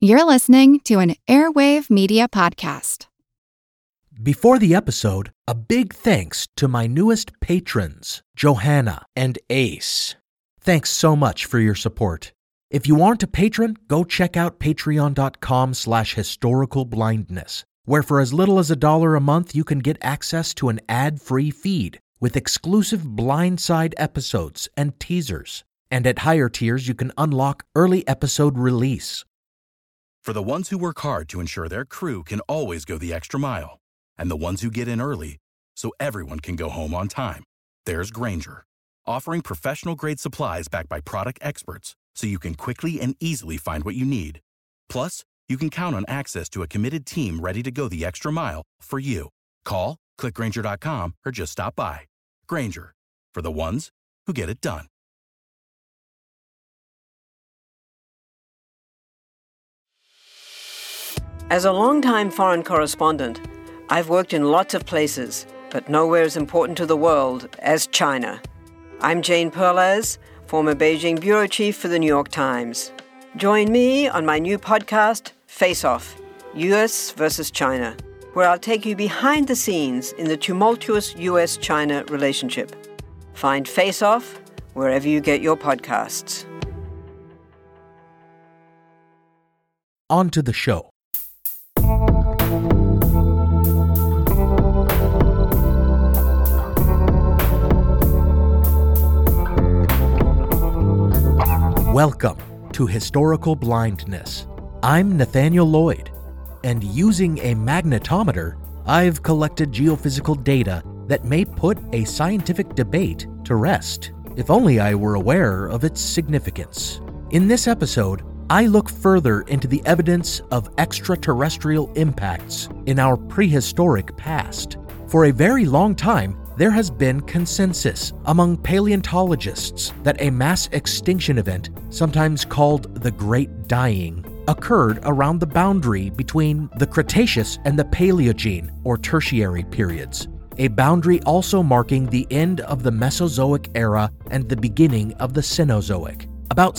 You're listening to an Airwave Media Podcast. Before the episode, a big thanks to my newest patrons, Johanna and Ace. Thanks so much for your support. If you aren't a patron, go check out patreon.com/historicalblindness, where for as little as $1 a month, you can get access to an ad-free feed with exclusive blindside episodes and teasers. And at higher tiers, you can unlock early episode release. For the ones who work hard to ensure their crew can always go the extra mile, and the ones who get in early so everyone can go home on time, there's Grainger, offering professional-grade supplies backed by product experts so you can quickly and easily find what you need. Plus, you can count on access to a committed team ready to go the extra mile for you. Call, click Grainger.com, or just stop by. Grainger, for the ones who get it done. As a longtime foreign correspondent, I've worked in lots of places, but nowhere as important to the world as China. I'm Jane Perlez, former Beijing bureau chief for the New York Times. Join me on my new podcast, Face Off, U.S. versus China, where I'll take you behind the scenes in the tumultuous U.S.-China relationship. Find Face Off wherever you get your podcasts. On to the show. Welcome to Historical Blindness. I'm Nathaniel Lloyd, and using a magnetometer, I've collected geophysical data that may put a scientific debate to rest, if only I were aware of its significance. In this episode, I look further into the evidence of extraterrestrial impacts in our prehistoric past. For a very long time, there has been consensus among paleontologists that a mass extinction event, sometimes called the Great Dying, occurred around the boundary between the Cretaceous and the Paleogene, or Tertiary periods, a boundary also marking the end of the Mesozoic era and the beginning of the Cenozoic, about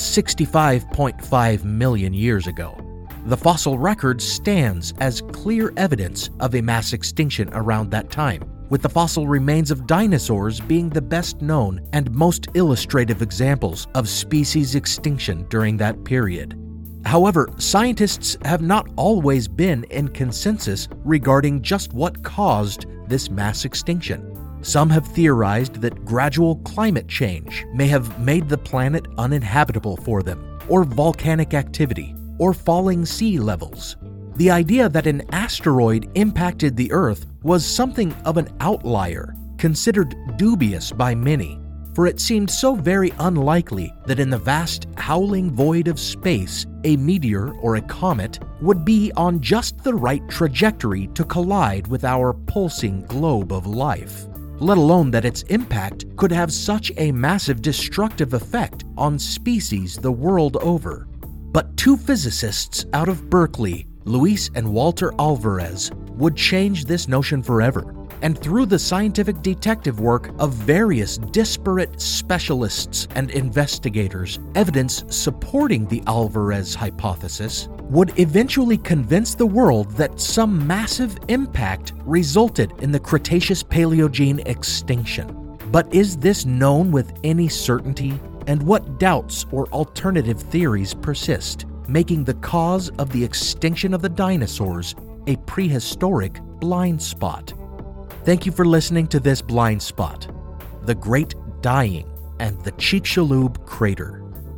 65.5 million years ago. The fossil record stands as clear evidence of a mass extinction around that time, with the fossil remains of dinosaurs being the best known and most illustrative examples of species extinction during that period. However, scientists have not always been in consensus regarding just what caused this mass extinction. Some have theorized that gradual climate change may have made the planet uninhabitable for them, or volcanic activity, or falling sea levels. The idea that an asteroid impacted the Earth was something of an outlier, considered dubious by many, for it seemed so very unlikely that in the vast howling void of space, a meteor or a comet would be on just the right trajectory to collide with our pulsing globe of life, let alone that its impact could have such a massive destructive effect on species the world over. But two physicists out of Berkeley, Luis and Walter Alvarez, would change this notion forever, and through the scientific detective work of various disparate specialists and investigators, evidence supporting the Alvarez hypothesis would eventually convince the world that some massive impact resulted in the Cretaceous-Paleogene extinction. But is this known with any certainty? And what doubts or alternative theories persist, making the cause of the extinction of the dinosaurs a prehistoric blind spot? Thank you for listening to this blind spot, the Great Dying and the Chicxulub Crater.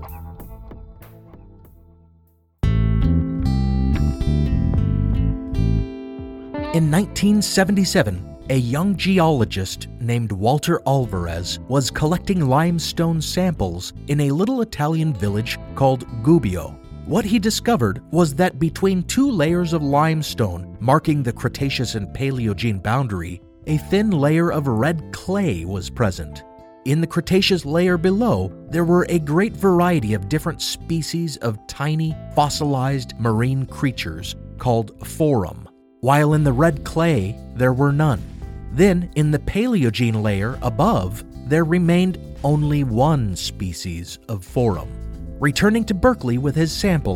In 1977, a young geologist named Walter Alvarez was collecting limestone samples in a little Italian village called Gubbio. What he discovered was that between two layers of limestone marking the Cretaceous and Paleogene boundary, a thin layer of red clay was present. In the Cretaceous layer below, there were a great variety of different species of tiny, fossilized marine creatures called forum, while in the red clay there were none. Then, in the Paleogene layer above, there remained only one species of forum. Returning to Berkeley with his samples,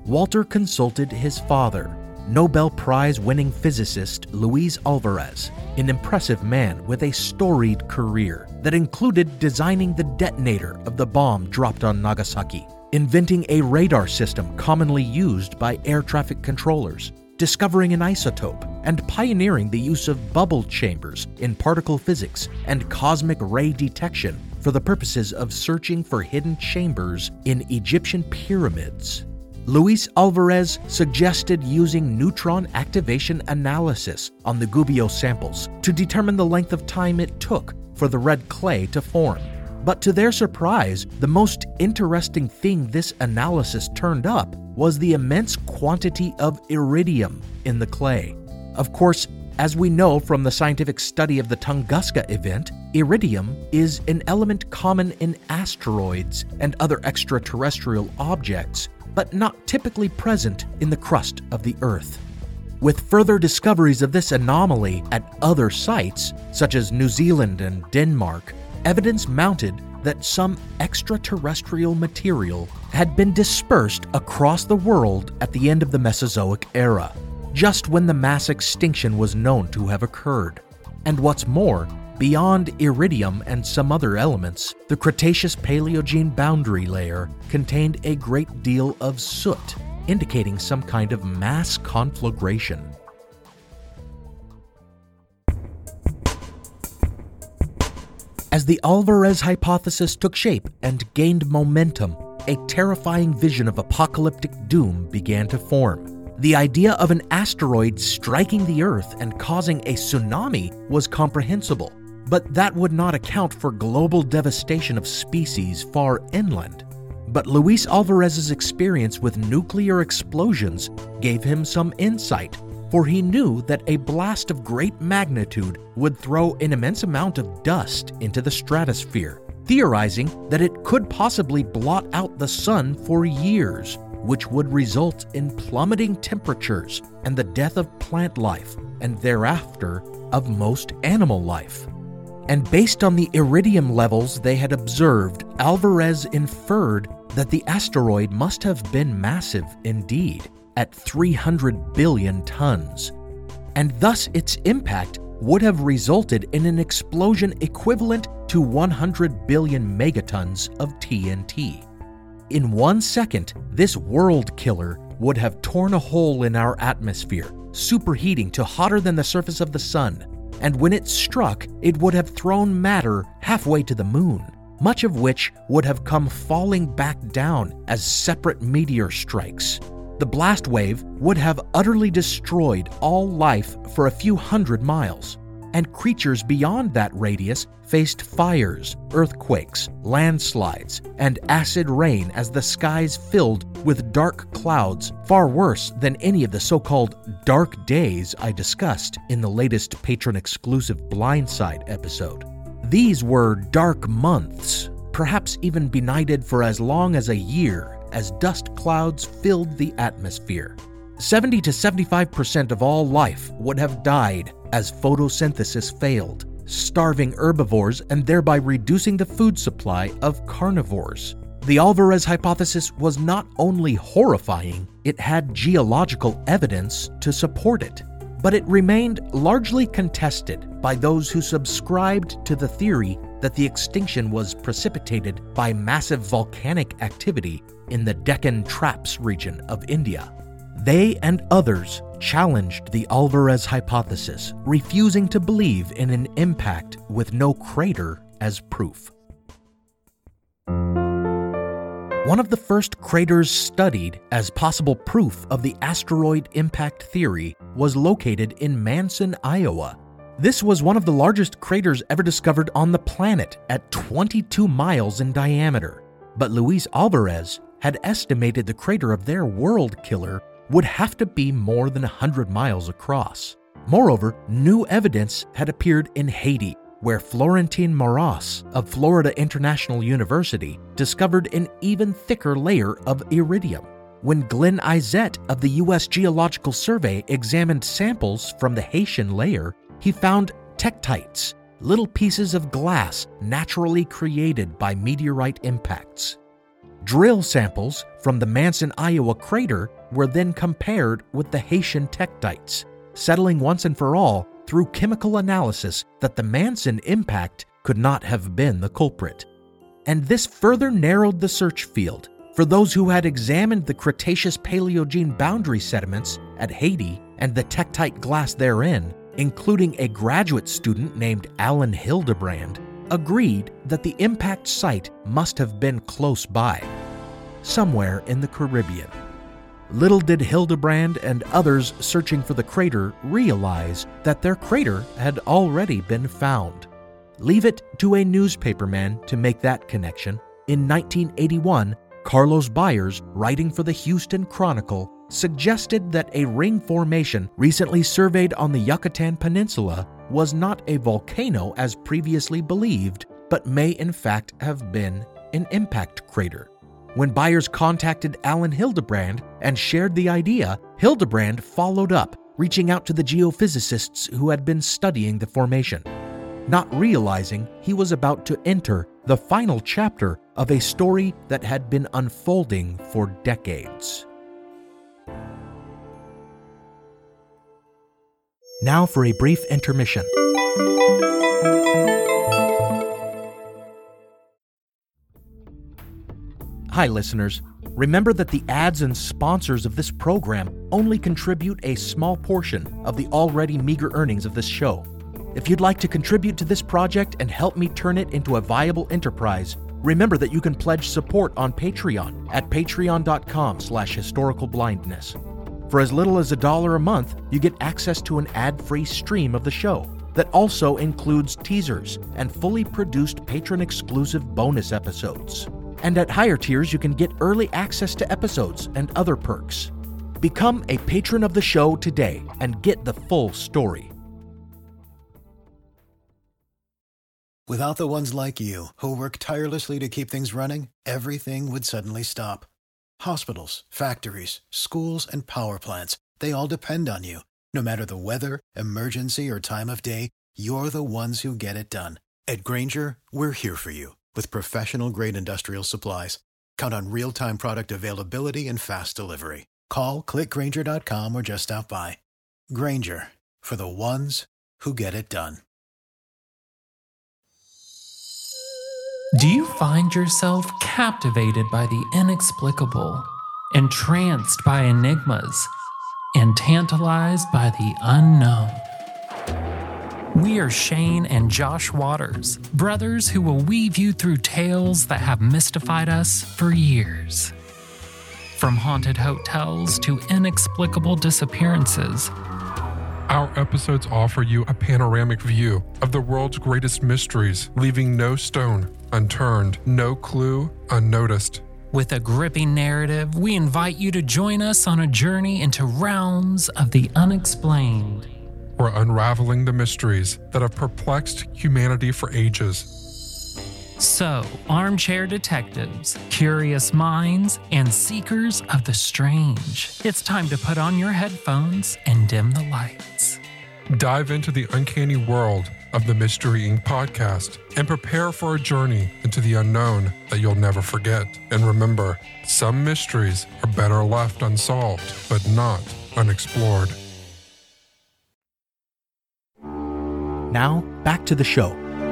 Walter consulted his father, Nobel Prize-winning physicist Luis Alvarez, an impressive man with a storied career that included designing the detonator of the bomb dropped on Nagasaki, inventing a radar system commonly used by air traffic controllers, discovering an isotope, and pioneering the use of bubble chambers in particle physics and cosmic ray detection for the purposes of searching for hidden chambers in Egyptian pyramids. Luis Alvarez suggested using neutron activation analysis on the Gubbio samples to determine the length of time it took for the red clay to form. But to their surprise, the most interesting thing this analysis turned up was the immense quantity of iridium in the clay. Of course, as we know from the scientific study of the Tunguska event, iridium is an element common in asteroids and other extraterrestrial objects, but not typically present in the crust of the Earth. With further discoveries of this anomaly at other sites, such as New Zealand and Denmark, evidence mounted that some extraterrestrial material had been dispersed across the world at the end of the Mesozoic era, just when the mass extinction was known to have occurred. And what's more, beyond iridium and some other elements, the Cretaceous-Paleogene boundary layer contained a great deal of soot, indicating some kind of mass conflagration. As the Alvarez hypothesis took shape and gained momentum, a terrifying vision of apocalyptic doom began to form. The idea of an asteroid striking the Earth and causing a tsunami was comprehensible, but that would not account for global devastation of species far inland. But Luis Alvarez's experience with nuclear explosions gave him some insight, for he knew that a blast of great magnitude would throw an immense amount of dust into the stratosphere, theorizing that it could possibly blot out the sun for years, which would result in plummeting temperatures and the death of plant life, and thereafter of most animal life. And based on the iridium levels they had observed, Alvarez inferred that the asteroid must have been massive indeed, at 300 billion tons, and thus its impact would have resulted in an explosion equivalent to 100 billion megatons of TNT. In 1 second, this world killer would have torn a hole in our atmosphere, superheating to hotter than the surface of the sun, and when it struck, it would have thrown matter halfway to the moon, much of which would have come falling back down as separate meteor strikes. The blast wave would have utterly destroyed all life for a few hundred miles, and creatures beyond that radius faced fires, earthquakes, landslides, and acid rain as the skies filled with dark clouds, far worse than any of the so-called dark days I discussed in the latest patron-exclusive Blindside episode. These were dark months, perhaps even benighted for as long as a year, as dust clouds filled the atmosphere. 70 to 75% of all life would have died as photosynthesis failed, starving herbivores and thereby reducing the food supply of carnivores. The Alvarez hypothesis was not only horrifying, it had geological evidence to support it. But it remained largely contested by those who subscribed to the theory that the extinction was precipitated by massive volcanic activity in the Deccan Traps region of India. They and others challenged the Alvarez hypothesis, refusing to believe in an impact with no crater as proof. One of the first craters studied as possible proof of the asteroid impact theory was located in Manson, Iowa. This was one of the largest craters ever discovered on the planet at 22 miles in diameter. But Luis Alvarez had estimated the crater of their world killer would have to be more than 100 miles across. Moreover, new evidence had appeared in Haiti, where Florentine Maras of Florida International University discovered an even thicker layer of iridium. When Glenn Izett of the U.S. Geological Survey examined samples from the Haitian layer, he found tektites, little pieces of glass naturally created by meteorite impacts. Drill samples from the Manson, Iowa crater were then compared with the Haitian tektites, settling once and for all through chemical analysis that the Manson impact could not have been the culprit. And this further narrowed the search field for those who had examined the Cretaceous-Paleogene boundary sediments at Haiti and the tektite glass therein, including a graduate student named Alan Hildebrand, agreed that the impact site must have been close by, somewhere in the Caribbean. Little did Hildebrand and others searching for the crater realize that their crater had already been found. Leave it to a newspaperman to make that connection. In 1981, Carlos Byers, writing for the Houston Chronicle, suggested that a ring formation recently surveyed on the Yucatan Peninsula was not a volcano as previously believed, but may in fact have been an impact crater. When Byers contacted Alan Hildebrand and shared the idea, Hildebrand followed up, reaching out to the geophysicists who had been studying the formation, not realizing he was about to enter the final chapter of a story that had been unfolding for decades. Now for a brief intermission. Hi, listeners. Remember that the ads and sponsors of this program only contribute a small portion of the already meager earnings of this show. If you'd like to contribute to this project and help me turn it into a viable enterprise, remember that you can pledge support on Patreon at patreon.com/historicalblindness. For as little as $1 a month, you get access to an ad-free stream of the show that also includes teasers and fully produced patron-exclusive bonus episodes. And at higher tiers, you can get early access to episodes and other perks. Become a patron of the show today and get the full story. Without the ones like you, who work tirelessly to keep things running, everything would suddenly stop. Hospitals, factories, schools, and power plants, they all depend on you. No matter the weather, emergency, or time of day, you're the ones who get it done. At Grainger, we're here for you with professional-grade industrial supplies. Count on real-time product availability and fast delivery. Call, click Grainger.com, or just stop by. Grainger, for the ones who get it done. Do you find yourself captivated by the inexplicable, entranced by enigmas, and tantalized by the unknown? We are Shane and Josh Waters, brothers who will weave you through tales that have mystified us for years. From haunted hotels to inexplicable disappearances, our episodes offer you a panoramic view of the world's greatest mysteries, leaving no stone unturned, no clue unnoticed. With a gripping narrative, we invite you to join us on a journey into realms of the unexplained. We're unraveling the mysteries that have perplexed humanity for ages. So, armchair detectives, curious minds, and seekers of the strange, it's time to put on your headphones and dim the lights. Dive into the uncanny world of the Mystery Inc. podcast and prepare for a journey into the unknown that you'll never forget. And remember, some mysteries are better left unsolved, but not unexplored. Now, back to the show.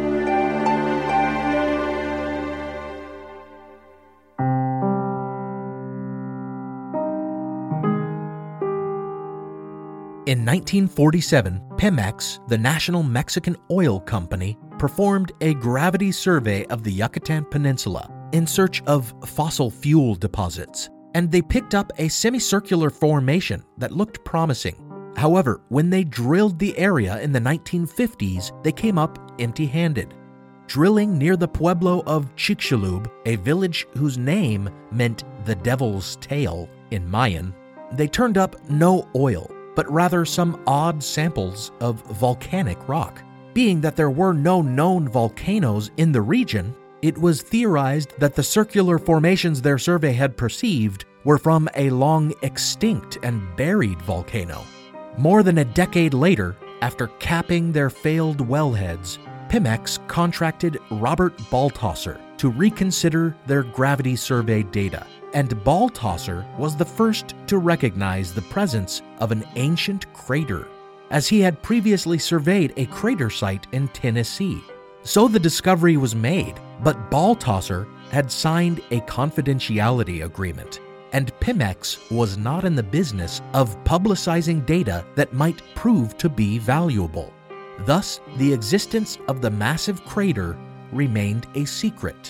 In 1947, Pemex, the National Mexican Oil Company, performed a gravity survey of the Yucatan Peninsula in search of fossil fuel deposits, and they picked up a semicircular formation that looked promising. However, when they drilled the area in the 1950s, they came up empty-handed. Drilling near the pueblo of Chicxulub, a village whose name meant the Devil's Tail in Mayan, they turned up no oil, but rather some odd samples of volcanic rock. Being that there were no known volcanoes in the region, it was theorized that the circular formations their survey had perceived were from a long extinct and buried volcano. More than a decade later, after capping their failed wellheads, Pemex contracted Robert Balthasar to reconsider their gravity survey data, and Balltosser was the first to recognize the presence of an ancient crater, as he had previously surveyed a crater site in Tennessee. So the discovery was made, but Balltosser had signed a confidentiality agreement, and Pimex was not in the business of publicizing data that might prove to be valuable. Thus, the existence of the massive crater remained a secret.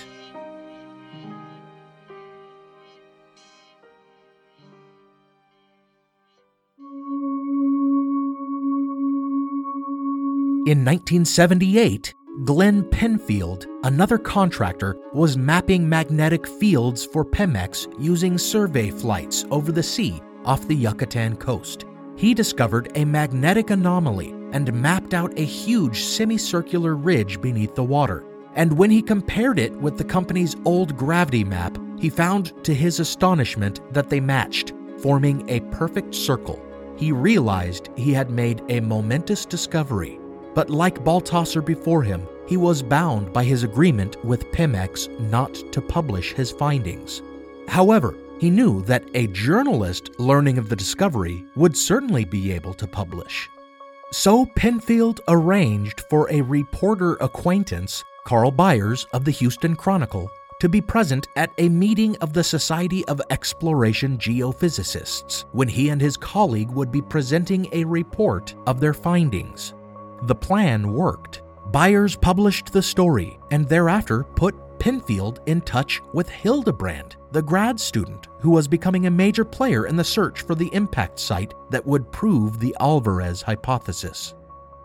In 1978, Glenn Penfield, another contractor, was mapping magnetic fields for Pemex using survey flights over the sea off the Yucatan coast. He discovered a magnetic anomaly and mapped out a huge semicircular ridge beneath the water. And when he compared it with the company's old gravity map, he found to his astonishment that they matched, forming a perfect circle. He realized he had made a momentous discovery. But like Balltosser before him, he was bound by his agreement with Pemex not to publish his findings. However, he knew that a journalist learning of the discovery would certainly be able to publish. So Penfield arranged for a reporter acquaintance, Carl Byers of the Houston Chronicle, to be present at a meeting of the Society of Exploration Geophysicists when he and his colleague would be presenting a report of their findings. The plan worked. Byers published the story and thereafter put Penfield in touch with Hildebrand, the grad student who was becoming a major player in the search for the impact site that would prove the Alvarez hypothesis.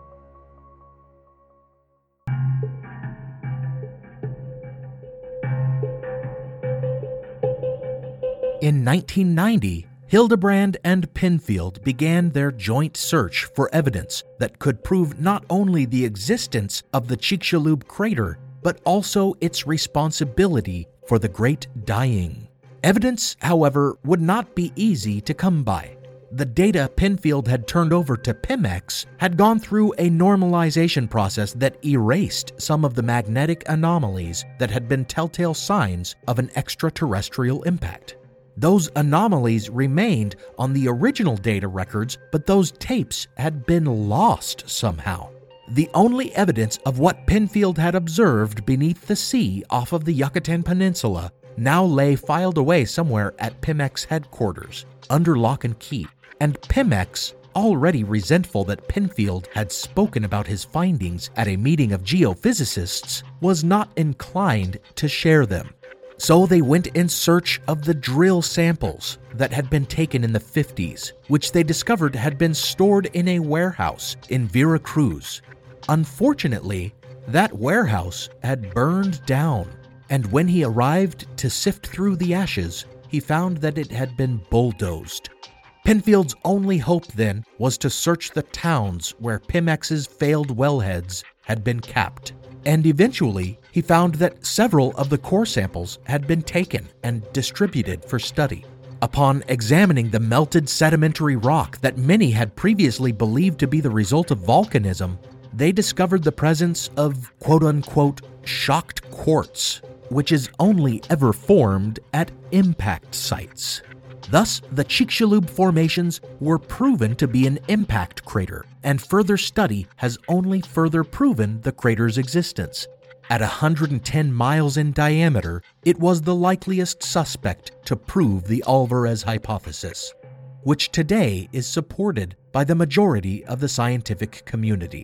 In 1990, Hildebrand and Penfield began their joint search for evidence that could prove not only the existence of the Chicxulub crater, but also its responsibility for the Great Dying. Evidence, however, would not be easy to come by. The data Penfield had turned over to Pemex had gone through a normalization process that erased some of the magnetic anomalies that had been telltale signs of an extraterrestrial impact. Those anomalies remained on the original data records, but those tapes had been lost somehow. The only evidence of what Penfield had observed beneath the sea off of the Yucatan Peninsula now lay filed away somewhere at Pemex headquarters, under lock and key. And Pemex, already resentful that Penfield had spoken about his findings at a meeting of geophysicists, was not inclined to share them. So they went in search of the drill samples that had been taken in the 50s, which they discovered had been stored in a warehouse in Veracruz. Unfortunately, that warehouse had burned down, and when he arrived to sift through the ashes, he found that it had been bulldozed. Penfield's only hope then was to search the towns where Pemex's failed wellheads had been capped. And eventually, he found that several of the core samples had been taken and distributed for study. Upon examining the melted sedimentary rock that many had previously believed to be the result of volcanism, they discovered the presence of quote-unquote shocked quartz, which is only ever formed at impact sites. Thus, the Chicxulub formations were proven to be an impact crater, and further study has only further proven the crater's existence. At 110 miles in diameter, it was the likeliest suspect to prove the Alvarez hypothesis, which today is supported by the majority of the scientific community.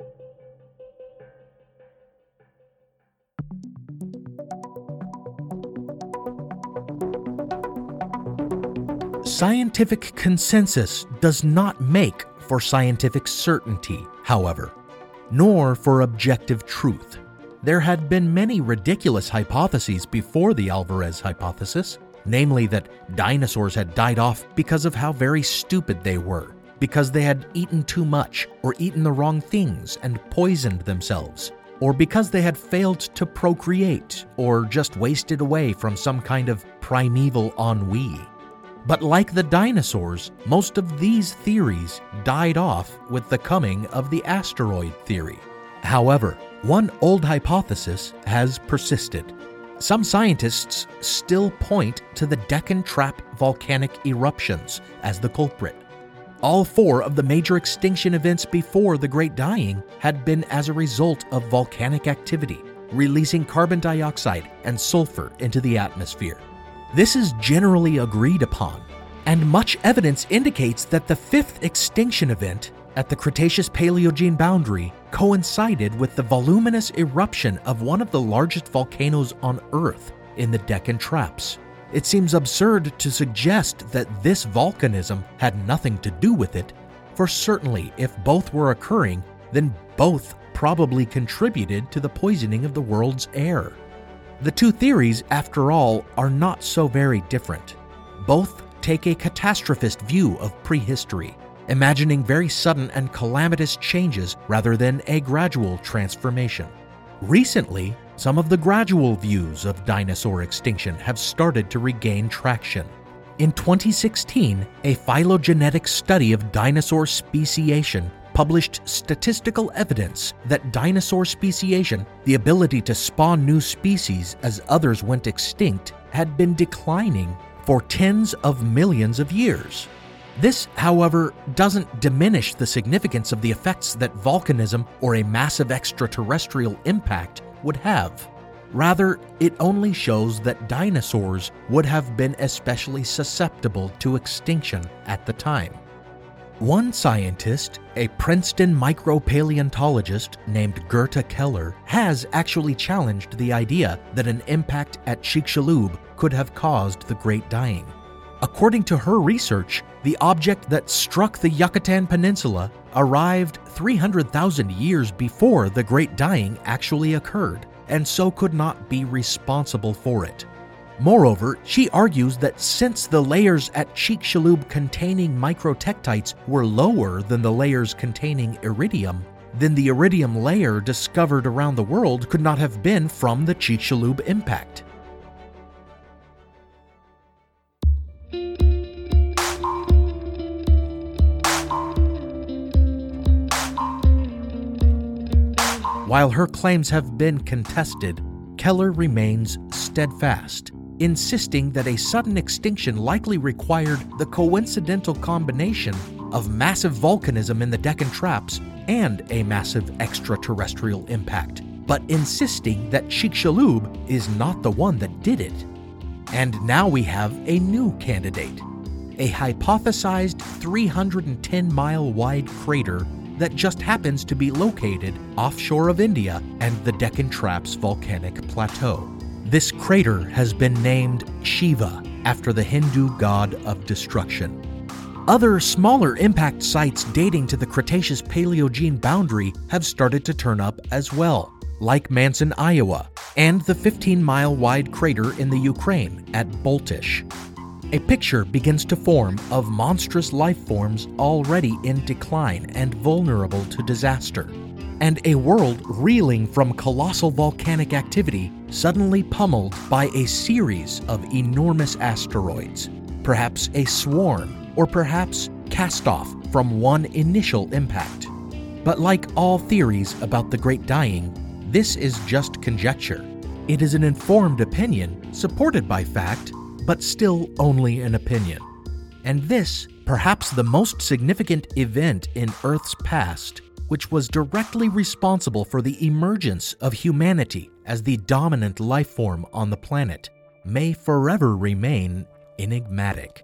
Scientific consensus does not make for scientific certainty, however, nor for objective truth. There had been many ridiculous hypotheses before the Alvarez hypothesis, namely that dinosaurs had died off because of how very stupid they were, because they had eaten too much or eaten the wrong things and poisoned themselves, or because they had failed to procreate or just wasted away from some kind of primeval ennui. But like the dinosaurs, most of these theories died off with the coming of the asteroid theory. However, one old hypothesis has persisted. some scientists still point to the Deccan Trap volcanic eruptions as the culprit. All 4 of the major extinction events before the Great Dying had been as a result of volcanic activity, releasing carbon dioxide and sulfur into the atmosphere. This is generally agreed upon, and much evidence indicates that the 5th extinction event at the Cretaceous-Paleogene boundary coincided with the voluminous eruption of one of the largest volcanoes on Earth in the Deccan Traps. It seems absurd to suggest that this volcanism had nothing to do with it, for certainly if both were occurring, then both probably contributed to the poisoning of the world's air. The 2 theories, after all, are not so very different. Both take a catastrophist view of prehistory, imagining very sudden and calamitous changes rather than a gradual transformation. Recently, some of the gradual views of dinosaur extinction have started to regain traction. In 2016, a phylogenetic study of dinosaur speciation published statistical evidence that dinosaur speciation, the ability to spawn new species as others went extinct, had been declining for tens of millions of years. This, however, doesn't diminish the significance of the effects that volcanism or a massive extraterrestrial impact would have. Rather, it only shows that dinosaurs would have been especially susceptible to extinction at the time. One scientist, a Princeton micropaleontologist named Gerta Keller, has actually challenged the idea that an impact at Chicxulub could have caused the Great Dying. According to her research, the object that struck the Yucatan Peninsula arrived 300,000 years before the Great Dying actually occurred, and so could not be responsible for it. Moreover, she argues that since the layers at Chicxulub containing microtektites were lower than the layers containing iridium, then the iridium layer discovered around the world could not have been from the Chicxulub impact. While her claims have been contested, Keller remains steadfast, insisting that a sudden extinction likely required the coincidental combination of massive volcanism in the Deccan Traps and a massive extraterrestrial impact, but insisting that Chicxulub is not the one that did it. And now we have a new candidate, a hypothesized 310-mile wide crater that just happens to be located offshore of India and the Deccan Traps volcanic plateau. This crater has been named Shiva, after the Hindu god of destruction. Other smaller impact sites dating to the Cretaceous-Paleogene boundary have started to turn up as well, like Manson, Iowa, and the 15-mile wide crater in the Ukraine at Boltish. A picture begins to form of monstrous life forms already in decline and vulnerable to disaster, and a world reeling from colossal volcanic activity suddenly pummeled by a series of enormous asteroids, perhaps a swarm, or perhaps cast off from one initial impact. But like all theories about the Great Dying, this is just conjecture. It is an informed opinion supported by fact, but still only an opinion. And this, perhaps the most significant event in Earth's past, which was directly responsible for the emergence of humanity as the dominant life form on the planet, may forever remain enigmatic.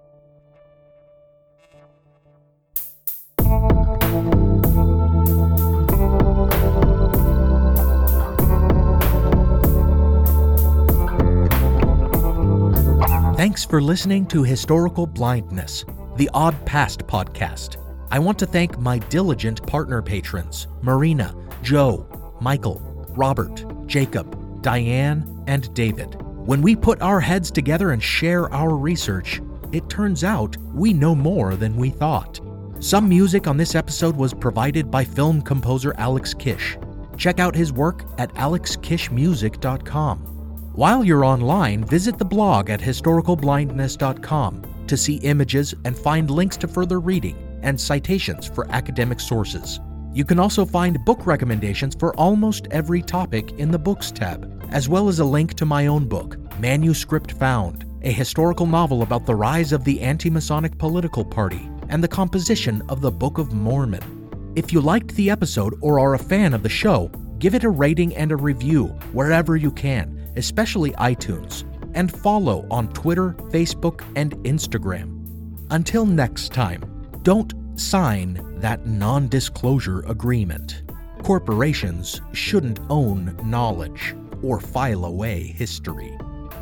Thanks for listening to Historical Blindness, the Odd Past podcast. I want to thank my diligent partner patrons, Marina, Joe, Michael, Robert, Jacob, Diane, and David. When we put our heads together and share our research, it turns out we know more than we thought. Some music on this episode was provided by film composer Alex Kish. Check out his work at alexkishmusic.com. While you're online, visit the blog at historicalblindness.com to see images and find links to further reading and citations for academic sources. You can also find book recommendations for almost every topic in the Books tab as well as a link to my own book, Manuscript Found, a historical novel about the rise of the anti-Masonic political party and the composition of the Book of Mormon. If you liked the episode or are a fan of the show, give it a rating and a review wherever you can, especially iTunes, and follow on Twitter, Facebook, and Instagram. Until next time, don't sign that non-disclosure agreement. Corporations shouldn't own knowledge or file away history.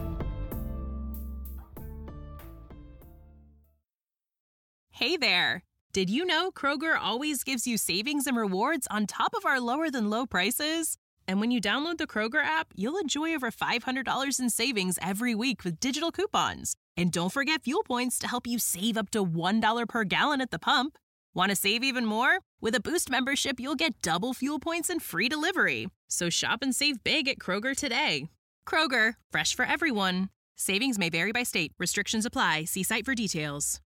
Hey there! Did you know Kroger always gives you savings and rewards on top of our lower-than-low prices? And when you download the Kroger app, you'll enjoy over $500 in savings every week with digital coupons. And don't forget fuel points to help you save up to $1 per gallon at the pump. Want to save even more? With a Boost membership, you'll get double fuel points and free delivery. So shop and save big at Kroger today. Kroger, fresh for everyone. Savings may vary by state. Restrictions apply. See site for details.